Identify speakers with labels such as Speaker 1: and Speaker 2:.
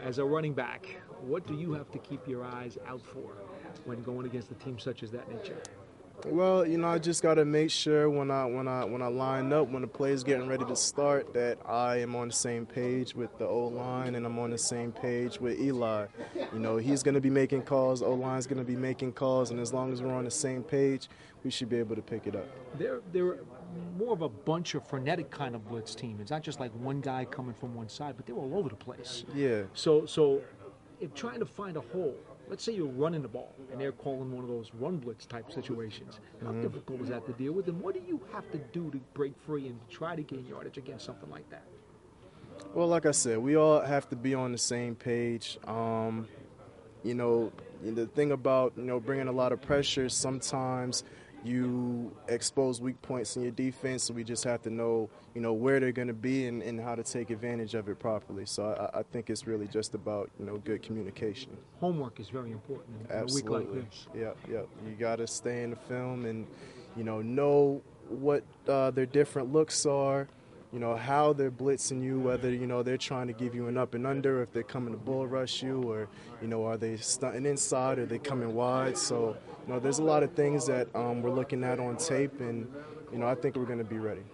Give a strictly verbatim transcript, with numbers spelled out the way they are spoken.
Speaker 1: as a running back, what do you have to keep your eyes out for when going against a team such as that nature?
Speaker 2: Well, you know, I just got to make sure when I when I when I line up, when the play's getting ready to start, that I am on the same page with the O-line and I'm on the same page with Eli. You know, he's going to be making calls, O-line's going to be making calls, and as long as we're on the same page, we should be able to pick it up.
Speaker 1: They're they're more of a bunch of frenetic kind of blitz team. It's not just like one guy coming from one side, but they're all over the place.
Speaker 2: Yeah.
Speaker 1: So so, if trying to find a hole. Let's say you're running the ball, and they're calling one of those run blitz type situations. How mm-hmm. difficult is that to deal with, and what do you have to do to break free and try to gain yardage against something like that?
Speaker 2: Well, like I said, we all have to be on the same page. Um, you know, the thing about, you know, bringing a lot of pressure, sometimes you expose weak points in your defense, so we just have to know, you know, where they're going to be and, and how to take advantage of it properly. So I, I think it's really just about, you know, good communication.
Speaker 1: Homework is very important in
Speaker 2: Absolutely.
Speaker 1: a week like this.
Speaker 2: Yeah, yeah. You got to stay in the film and, you know, know what uh, their different looks are, you know, how they're blitzing you, whether, you know, they're trying to give you an up and under, if they're coming to bull rush you, or, you know, are they stunting inside, or are they coming wide? So, you know, there's a lot of things that um, we're looking at on tape, and, you know, I think we're going to be ready.